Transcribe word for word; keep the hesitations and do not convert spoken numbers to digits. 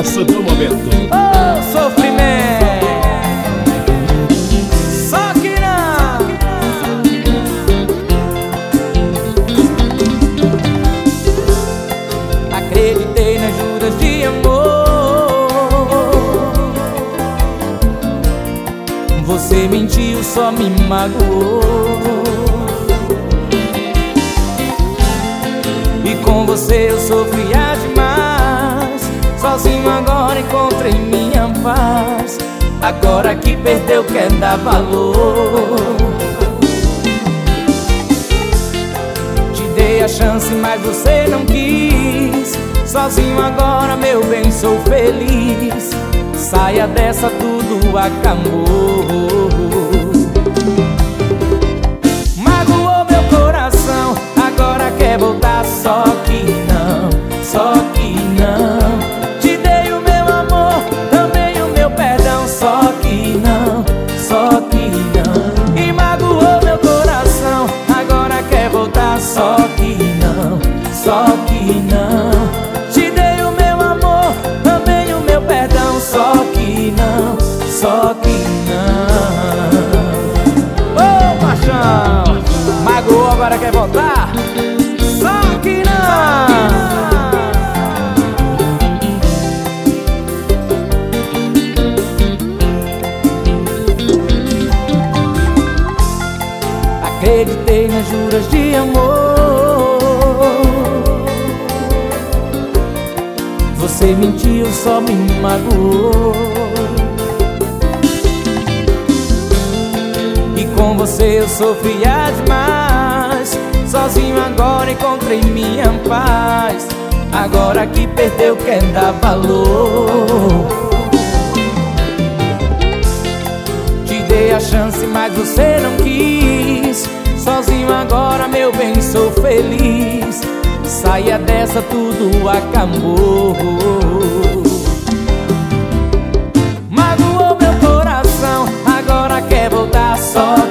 sucesso do momento. Oh, sofrimento. Só que não. Acreditei nas juras de amor. Você mentiu, só me magoou. E com você eu sofria demais. Sozinho agora encontrei minha paz. Agora que perdeu quer dar valor. Te dei a chance mas você não quis. Sozinho agora meu bem sou feliz. Saia dessa, tudo acabou. Magoou meu coração, agora quer voltar. Só que não, só que não. Te dei o meu amor, também o meu perdão. Só que não, só que não. E magoou meu coração, agora quer voltar. Só que não, só que não. Te dei o meu amor, também o meu perdão. Só que não, só que não. Ô, oh, paixão, magoou, agora quer voltar. Só que não. Acreditei nas juras de amor. Você mentiu, só me magoou. E com você eu sofria demais. Sozinho agora encontrei minha paz. Agora que perdeu quer dar valor. Te dei a chance mas você não quis. Sozinho agora meu bem sou feliz. Saia dessa, tudo acabou. Magoou meu coração, agora quer voltar. Só